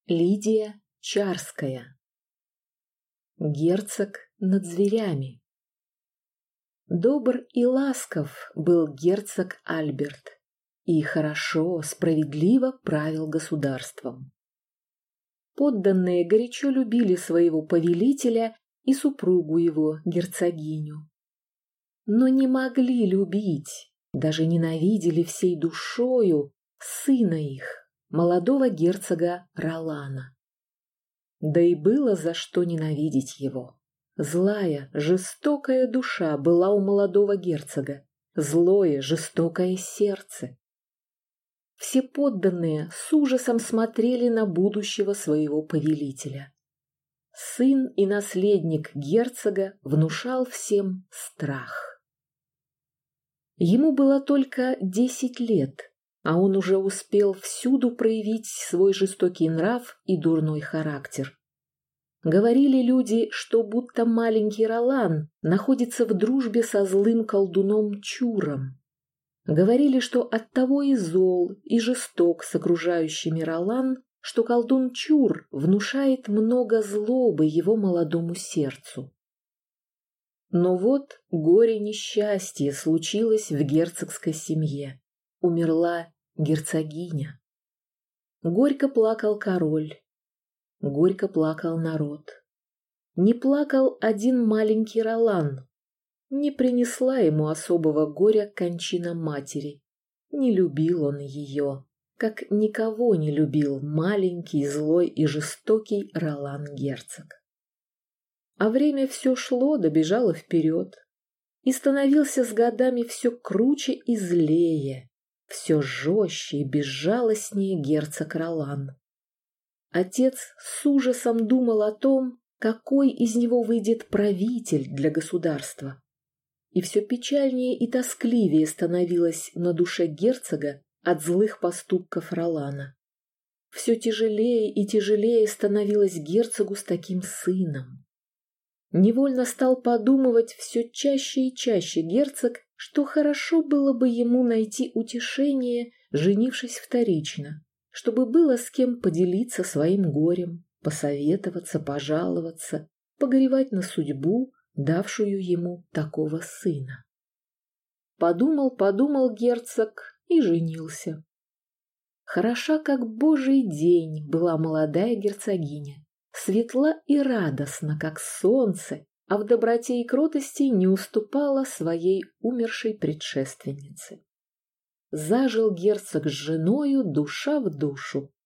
Лидия Чарская. Герцог над зверями. Добр и ласков был герцог Альберт и хорошо, справедливо правил государством. Подданные горячо любили своего повелителя и супругу его, герцогиню. Но не могли любить, даже ненавидели всей душою сына их, молодого герцога Ролана. Да и было за что ненавидеть его. Злая, жестокая душа была у молодого герцога, злое, жестокое сердце. Все подданные с ужасом смотрели на будущего своего повелителя. Сын и наследник герцога внушал всем страх. Ему было только 10 лет, а он уже успел всюду проявить свой жестокий нрав и дурной характер. Говорили люди, что будто маленький Ролан находится в дружбе со злым колдуном Чуром. Говорили, что оттого и зол, и жесток с окружающими Ролан, что колдун Чур внушает много злобы его молодому сердцу. Но вот горе-несчастье случилось в герцогской семье. Умерла герцогиня. Горько плакал король. Горько плакал народ. Не плакал один маленький Ролан. Не принесла ему особого горя кончина матери. Не любил он ее, как никого не любил маленький, злой и жестокий Ролан-герцог. А время все шло, добежало вперед, и становился с годами все круче и злее, все жестче и безжалостнее герцог Ролан. Отец с ужасом думал о том, какой из него выйдет правитель для государства. И все печальнее и тоскливее становилось на душе герцога от злых поступков Ролана. Все тяжелее и тяжелее становилось герцогу с таким сыном. Невольно стал подумывать все чаще и чаще герцог, что хорошо было бы ему найти утешение, женившись вторично, чтобы было с кем поделиться своим горем, посоветоваться, пожаловаться, погоревать на судьбу, давшую ему такого сына. Подумал герцог и женился. Хороша, как божий день, была молодая герцогиня, светла и радостна, как солнце, а в доброте и кротости не уступала своей умершей предшественнице. Зажил герцог с женою душа в душу,